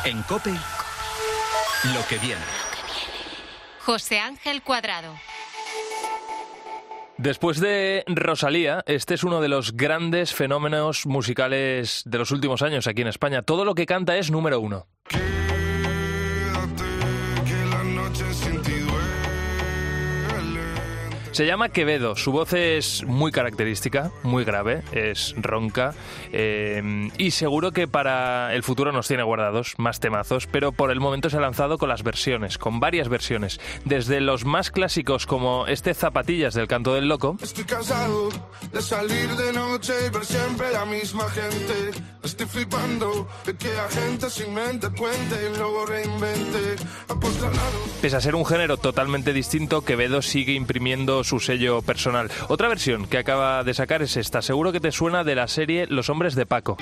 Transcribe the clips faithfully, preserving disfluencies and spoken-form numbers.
En COPE, lo que viene. José Ángel Cuadrado. Después de Rosalía, este es uno de los grandes fenómenos musicales de los últimos años aquí en España. Todo lo que canta es número uno. Se llama Quevedo, su voz es muy característica, muy grave, es ronca eh, y seguro que para el futuro nos tiene guardados más temazos, pero por el momento se ha lanzado con las versiones, con varias versiones, desde los más clásicos como este Zapatillas del Canto del Loco. Estoy cansado de salir de noche y ver siempre la misma gente, estoy flipando de que la gente se invente, cuente y luego reinvente. Pese a ser un género totalmente distinto, Quevedo sigue imprimiendo su sello personal. Otra versión que acaba de sacar es esta, seguro que te suena, de la serie Los Hombres de Paco.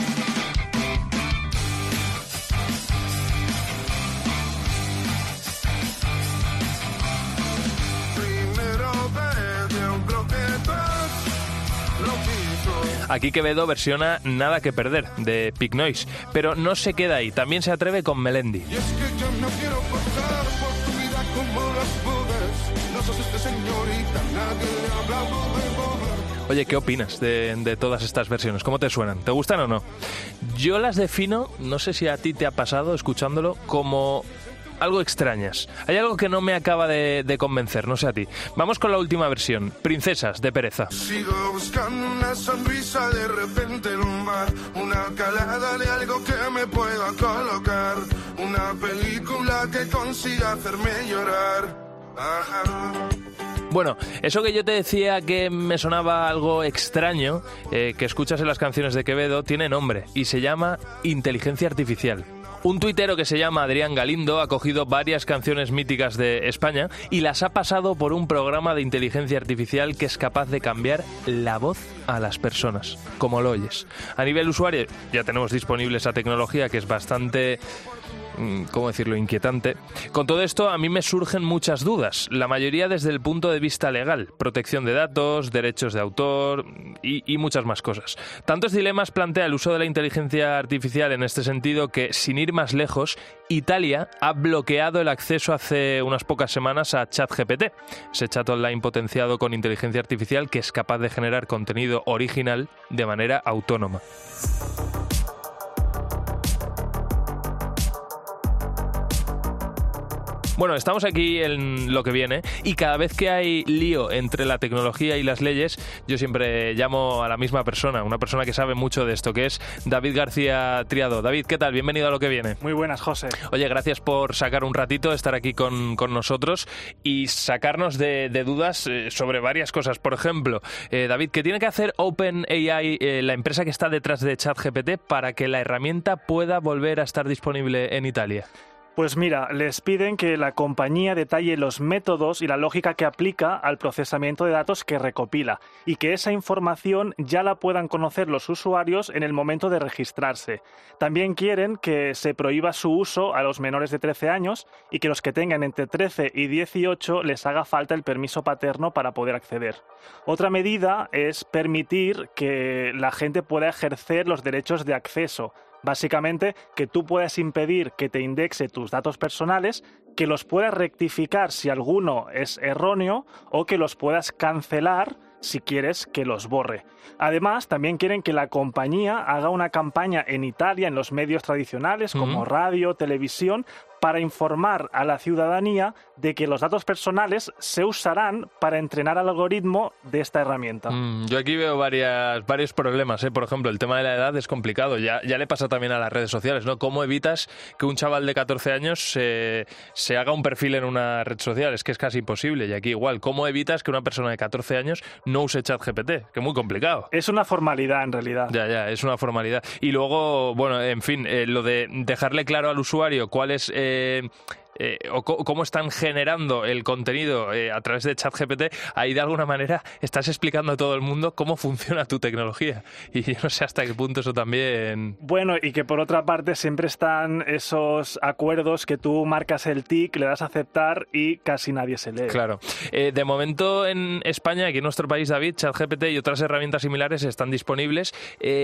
Aquí Quevedo versiona Nada que perder, de Pig Noise, pero no se queda ahí, también se atreve con Melendi. Y es que yo no quiero pasar por tu vida como las nubes, no sos este señorita, nadie le habla, bobe, bobe. Oye, ¿qué opinas de, de todas estas versiones? ¿Cómo te suenan? ¿Te gustan o no? Yo las defino, no sé si a ti te ha pasado escuchándolo, como algo extrañas. Hay algo que no me acaba de, de convencer, no sé a ti. Vamos con la última versión, Princesas, de Pereza. Sigo buscando una sonrisa de repente en un bar, una calada de algo que me pueda colocar, una película que consiga hacerme llorar. Ajá. Bueno, eso que yo te decía que me sonaba algo extraño, eh, que escuchas en las canciones de Quevedo, tiene nombre y se llama inteligencia artificial. Un tuitero que se llama Adrián Galindo ha cogido varias canciones míticas de España y las ha pasado por un programa de inteligencia artificial que es capaz de cambiar la voz a las personas, como lo oyes. A nivel usuario ya tenemos disponible esa tecnología que es bastante, ¿cómo decirlo?, inquietante. Con todo esto a mí me surgen muchas dudas, la mayoría desde el punto de vista legal, protección de datos, derechos de autor y, y muchas más cosas. Tantos dilemas plantea el uso de la inteligencia artificial en este sentido que, sin ir más lejos, Italia ha bloqueado el acceso hace unas pocas semanas a ChatGPT, ese chat online potenciado con inteligencia artificial que es capaz de generar contenido original de manera autónoma. Bueno, estamos aquí en lo que viene y cada vez que hay lío entre la tecnología y las leyes, yo siempre llamo a la misma persona, una persona que sabe mucho de esto, que es David García Triado. David, ¿qué tal? Bienvenido a lo que viene. Muy buenas, José. Oye, gracias por sacar un ratito, estar aquí con, con nosotros y sacarnos de, de dudas eh, sobre varias cosas. Por ejemplo, eh, David, ¿qué tiene que hacer OpenAI, eh, la empresa que está detrás de ChatGPT, para que la herramienta pueda volver a estar disponible en Italia? Pues mira, les piden que la compañía detalle los métodos y la lógica que aplica al procesamiento de datos que recopila y que esa información ya la puedan conocer los usuarios en el momento de registrarse. También quieren que se prohíba su uso a los menores de trece años y que los que tengan entre trece y dieciocho les haga falta el permiso paterno para poder acceder. Otra medida es permitir que la gente pueda ejercer los derechos de acceso. Básicamente, que tú puedas impedir que te indexe tus datos personales, que los puedas rectificar si alguno es erróneo o que los puedas cancelar si quieres que los borre. Además, también quieren que la compañía haga una campaña en Italia, en los medios tradicionales como uh-huh. radio, televisión, para informar a la ciudadanía de que los datos personales se usarán para entrenar al algoritmo de esta herramienta. Mm, yo aquí veo varias, varios problemas, ¿eh? Por ejemplo, el tema de la edad es complicado. Ya, ya le pasa también a las redes sociales, ¿no? ¿Cómo evitas que un chaval de catorce años se, se haga un perfil en una red social? Es que es casi imposible. Y aquí igual, ¿cómo evitas que una persona de catorce años no use ChatGPT? Que es muy complicado. Es una formalidad, en realidad. Ya, ya, es una formalidad. Y luego, bueno, en fin, eh, lo de dejarle claro al usuario cuál es... Eh, Eh, eh, o co- cómo están generando el contenido eh, a través de ChatGPT, ahí de alguna manera estás explicando a todo el mundo cómo funciona tu tecnología. Y yo no sé hasta qué punto eso también... Bueno, y que por otra parte siempre están esos acuerdos que tú marcas el tic, le das a aceptar y casi nadie se lee. Claro. Eh, de momento en España, aquí en nuestro país, David, ChatGPT y otras herramientas similares están disponibles. Eh,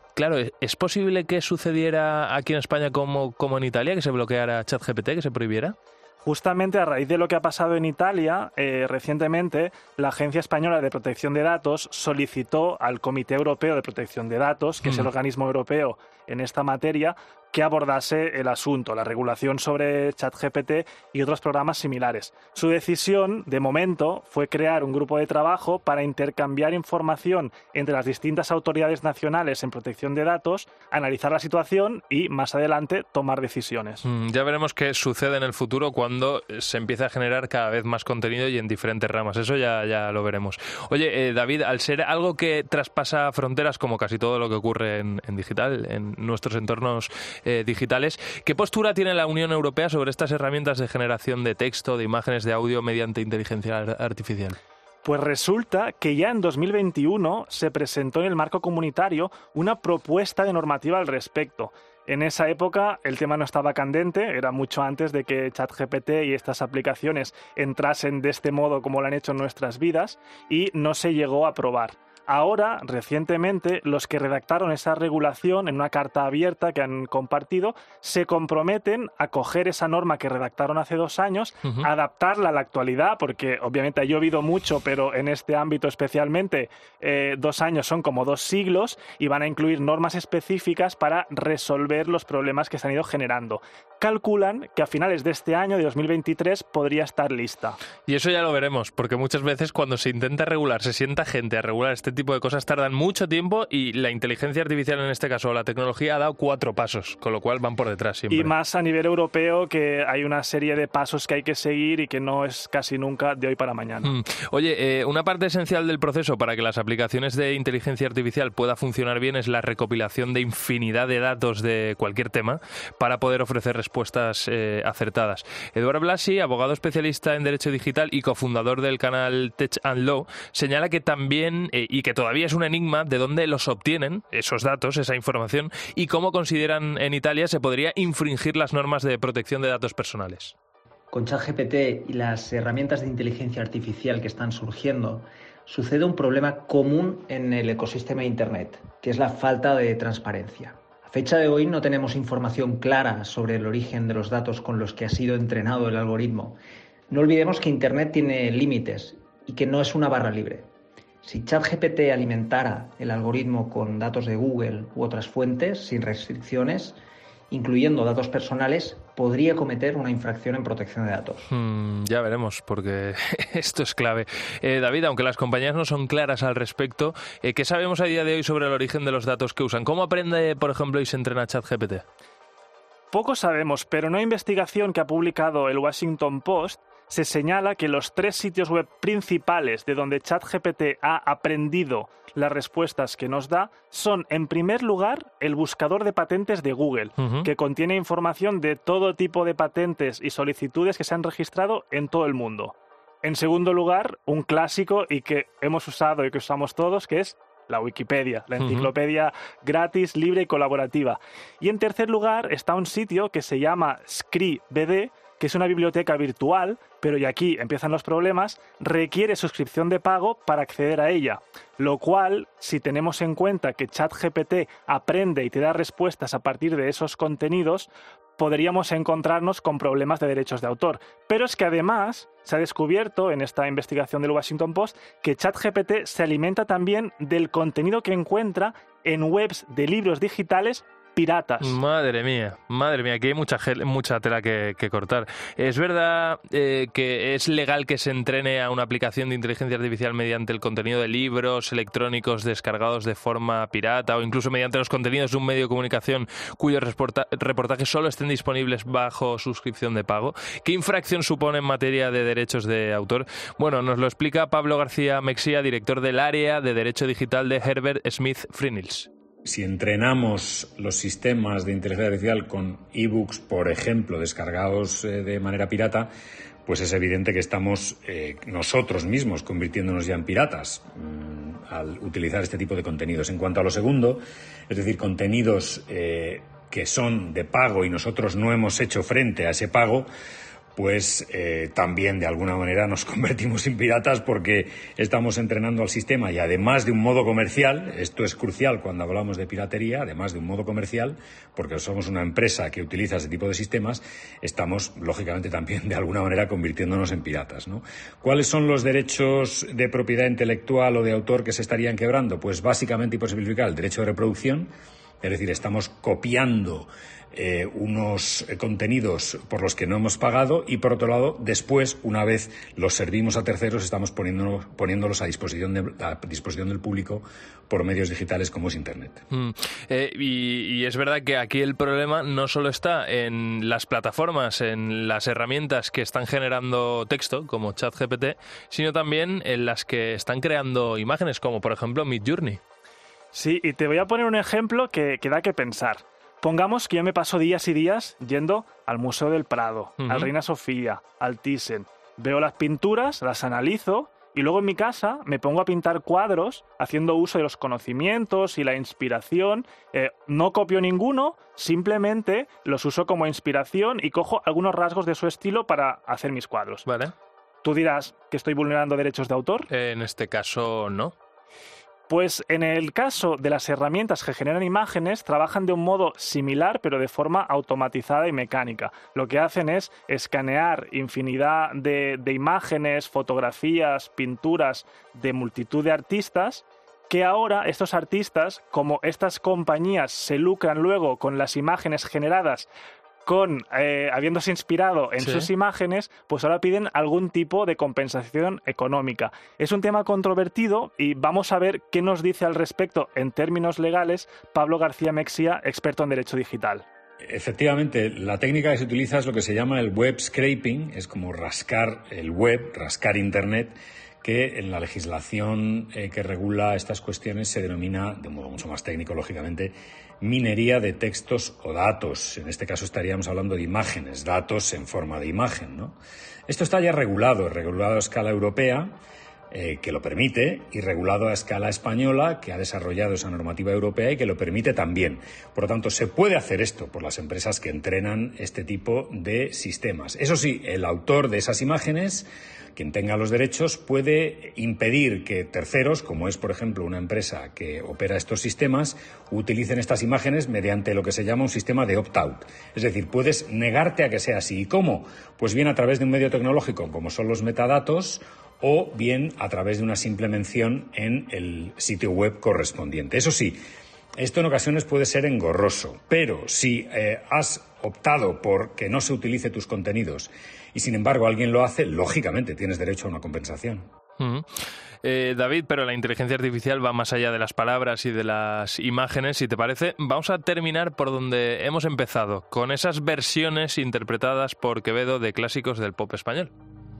Claro, ¿es posible que sucediera aquí en España como, como en Italia, que se bloqueara ChatGPT, que se prohibiera? Justamente a raíz de lo que ha pasado en Italia, eh, recientemente la Agencia Española de Protección de Datos solicitó al Comité Europeo de Protección de Datos, que mm. es el organismo europeo en esta materia, que abordase el asunto, la regulación sobre ChatGPT y otros programas similares. Su decisión, de momento, fue crear un grupo de trabajo para intercambiar información entre las distintas autoridades nacionales en protección de datos, analizar la situación y, más adelante, tomar decisiones. Mm, ya veremos qué sucede en el futuro cuando se empiece a generar cada vez más contenido y en diferentes ramas. Eso ya, ya lo veremos. Oye, eh, David, al ser algo que traspasa fronteras, como casi todo lo que ocurre en, en digital, en nuestros entornos Eh, digitales. ¿Qué postura tiene la Unión Europea sobre estas herramientas de generación de texto, de imágenes, de audio mediante inteligencia artificial? Pues resulta que ya en dos mil veintiuno se presentó en el marco comunitario una propuesta de normativa al respecto. En esa época el tema no estaba candente, era mucho antes de que ChatGPT y estas aplicaciones entrasen de este modo como lo han hecho en nuestras vidas, y no se llegó a aprobar. Ahora, recientemente, los que redactaron esa regulación en una carta abierta que han compartido se comprometen a coger esa norma que redactaron hace dos años, uh-huh. adaptarla a la actualidad, porque obviamente ha llovido mucho, pero en este ámbito especialmente eh, dos años son como dos siglos, y van a incluir normas específicas para resolver los problemas que se han ido generando. Calculan que a finales de este año, de dos mil veintitrés, podría estar lista. Y eso ya lo veremos, porque muchas veces cuando se intenta regular, se sienta gente a regular este tipo de cosas, tardan mucho tiempo, y la inteligencia artificial, en este caso la tecnología, ha dado cuatro pasos, con lo cual van por detrás siempre. Y más a nivel europeo, que hay una serie de pasos que hay que seguir y que no es casi nunca de hoy para mañana. Mm. Oye, eh, una parte esencial del proceso para que las aplicaciones de inteligencia artificial pueda funcionar bien es la recopilación de infinidad de datos de cualquier tema para poder ofrecer respuestas eh, acertadas. Eduard Blasi, abogado especialista en Derecho Digital y cofundador del canal Tech and Law, señala que también, eh, y que todavía es un enigma, de dónde los obtienen, esos datos, esa información, y cómo consideran en Italia se podría infringir las normas de protección de datos personales. Con ChatGPT y las herramientas de inteligencia artificial que están surgiendo, sucede un problema común en el ecosistema de Internet, que es la falta de transparencia. A fecha de hoy no tenemos información clara sobre el origen de los datos con los que ha sido entrenado el algoritmo. No olvidemos que Internet tiene límites y que no es una barra libre. Si ChatGPT alimentara el algoritmo con datos de Google u otras fuentes sin restricciones, incluyendo datos personales, podría cometer una infracción en protección de datos. Hmm, ya veremos, porque esto es clave. Eh, David, aunque las compañías no son claras al respecto, eh, ¿qué sabemos a día de hoy sobre el origen de los datos que usan? ¿Cómo aprende, por ejemplo, y se entrena ChatGPT? Poco sabemos, pero en una investigación que ha publicado el Washington Post se señala que los tres sitios web principales de donde ChatGPT ha aprendido las respuestas que nos da son, en primer lugar, el buscador de patentes de Google, uh-huh. que contiene información de todo tipo de patentes y solicitudes que se han registrado en todo el mundo. En segundo lugar, un clásico y que hemos usado y que usamos todos, que es la Wikipedia, la enciclopedia uh-huh. gratis, libre y colaborativa. Y en tercer lugar está un sitio que se llama ScriBD, que es una biblioteca virtual, pero y aquí empiezan los problemas, requiere suscripción de pago para acceder a ella, lo cual, si tenemos en cuenta que ChatGPT aprende y te da respuestas a partir de esos contenidos, podríamos encontrarnos con problemas de derechos de autor. Pero es que además se ha descubierto en esta investigación del Washington Post que ChatGPT se alimenta también del contenido que encuentra en webs de libros digitales piratas. Madre mía, madre mía, aquí hay mucha, mucha tela que, que cortar. ¿Es verdad eh, que es legal que se entrene a una aplicación de inteligencia artificial mediante el contenido de libros electrónicos descargados de forma pirata o incluso mediante los contenidos de un medio de comunicación cuyos reporta reportajes solo estén disponibles bajo suscripción de pago? ¿Qué infracción supone en materia de derechos de autor? Bueno, nos lo explica Pablo García Mexía, director del área de Derecho Digital de Herbert Smith Freehills. Si entrenamos los sistemas de inteligencia artificial con ebooks, por ejemplo, descargados eh, de manera pirata, pues es evidente que estamos eh, nosotros mismos convirtiéndonos ya en piratas mmm, al utilizar este tipo de contenidos. En cuanto a lo segundo, es decir, contenidos eh, que son de pago y nosotros no hemos hecho frente a ese pago, pues eh, también de alguna manera nos convertimos en piratas porque estamos entrenando al sistema y además de un modo comercial, esto es crucial cuando hablamos de piratería, además de un modo comercial, porque somos una empresa que utiliza ese tipo de sistemas, estamos lógicamente también de alguna manera convirtiéndonos en piratas, ¿no? ¿Cuáles son los derechos de propiedad intelectual o de autor que se estarían quebrando? Pues básicamente y por simplificar el derecho de reproducción, es decir, estamos copiando Eh, unos contenidos por los que no hemos pagado y, por otro lado, después, una vez los servimos a terceros, estamos poniéndolos, poniéndolos a disposición, de, a disposición del público por medios digitales como es Internet. Mm. Eh, y, y es verdad que aquí el problema no solo está en las plataformas, en las herramientas que están generando texto, como ChatGPT, sino también en las que están creando imágenes, como por ejemplo Midjourney. Sí, y te voy a poner un ejemplo que, que da que pensar. Pongamos que yo me paso días y días yendo al Museo del Prado, uh-huh. al Reina Sofía, al Thyssen. Veo las pinturas, las analizo y luego en mi casa me pongo a pintar cuadros haciendo uso de los conocimientos y la inspiración. Eh, no copio ninguno, simplemente los uso como inspiración y cojo algunos rasgos de su estilo para hacer mis cuadros. Vale. ¿Tú dirás que estoy vulnerando derechos de autor? Eh, en este caso, no. Pues en el caso de las herramientas que generan imágenes, trabajan de un modo similar, pero de forma automatizada y mecánica. Lo que hacen es escanear infinidad de, de imágenes, fotografías, pinturas de multitud de artistas, que ahora estos artistas, como estas compañías se lucran luego con las imágenes generadas, con eh, habiéndose inspirado en sí. sus imágenes, pues ahora piden algún tipo de compensación económica. Es un tema controvertido y vamos a ver qué nos dice al respecto en términos legales Pablo García Mexía, experto en derecho digital. Efectivamente, la técnica que se utiliza es lo que se llama el web scraping, es como rascar el web, rascar Internet, que en la legislación eh, que regula estas cuestiones se denomina, de modo mucho más técnico, lógicamente, minería de textos o datos. En este caso estaríamos hablando de imágenes, datos en forma de imagen, ¿no? Esto está ya regulado, regulado a escala europea, eh, que lo permite, y regulado a escala española, que ha desarrollado esa normativa europea y que lo permite también. Por lo tanto, se puede hacer esto por las empresas que entrenan este tipo de sistemas. Eso sí, el autor de esas imágenes, quien tenga los derechos, puede impedir que terceros, como es, por ejemplo, una empresa que opera estos sistemas, utilicen estas imágenes mediante lo que se llama un sistema de opt-out. Es decir, puedes negarte a que sea así. ¿Y cómo? Pues bien a través de un medio tecnológico, como son los metadatos, o bien a través de una simple mención en el sitio web correspondiente. Eso sí, esto en ocasiones puede ser engorroso, pero si eh, has optado por que no se utilice tus contenidos y sin embargo alguien lo hace, lógicamente tienes derecho a una compensación. Uh-huh. Eh, David, pero la inteligencia artificial va más allá de las palabras y de las imágenes, si te parece. Vamos a terminar por donde hemos empezado, con esas versiones interpretadas por Quevedo de clásicos del pop español.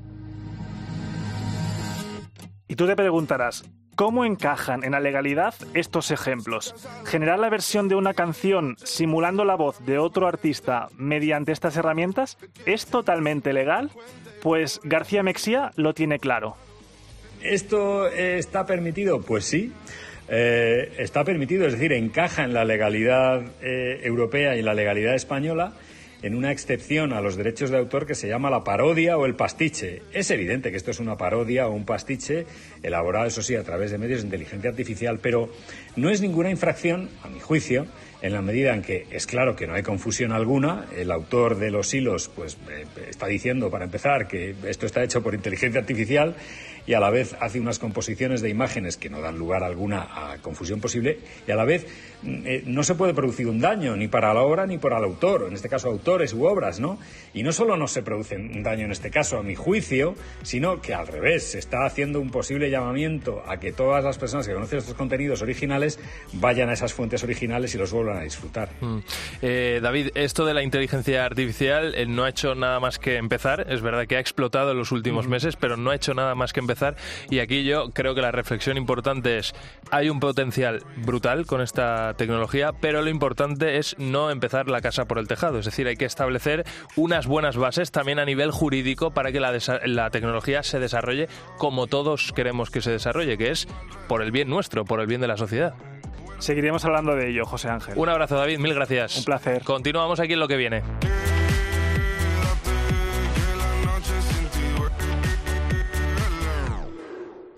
Y tú te preguntarás, ¿cómo encajan en la legalidad estos ejemplos? ¿Generar la versión de una canción simulando la voz de otro artista mediante estas herramientas es totalmente legal? Pues García Mexía lo tiene claro. ¿Esto eh, está permitido? Pues sí. Eh, está permitido, es decir, encaja en la legalidad eh, europea y la legalidad española en una excepción a los derechos de autor que se llama la parodia o el pastiche. Es evidente que esto es una parodia o un pastiche elaborado, eso sí, a través de medios de inteligencia artificial, pero no es ninguna infracción, a mi juicio, en la medida en que es claro que no hay confusión alguna. El autor de los hilos pues eh, está diciendo, para empezar, que esto está hecho por inteligencia artificial y a la vez hace unas composiciones de imágenes que no dan lugar alguna a confusión posible, y a la vez eh, no se puede producir un daño ni para la obra ni para el autor, en este caso autores u obras, ¿no? Y no solo no se produce un daño en este caso, a mi juicio, sino que al revés, se está haciendo un posible llamamiento a que todas las personas que conocen estos contenidos originales vayan a esas fuentes originales y los vuelvan a disfrutar. Mm. Eh, David, esto de la inteligencia artificial eh, no ha hecho nada más que empezar. Es verdad que ha explotado en los últimos mm. meses, pero no ha hecho nada más que empezar. Y aquí yo creo que la reflexión importante es: hay un potencial brutal con esta tecnología, pero lo importante es no empezar la casa por el tejado. Es decir, hay que establecer unas buenas bases también a nivel jurídico para que la, desa- la tecnología se desarrolle como todos queremos que se desarrolle, que es por el bien nuestro, por el bien de la sociedad. Seguiremos hablando de ello, José Ángel. Un abrazo, David, mil gracias. Un placer. Continuamos aquí en Lo que viene.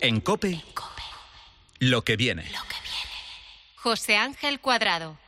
En COPE, lo que viene. José Ángel Cuadrado.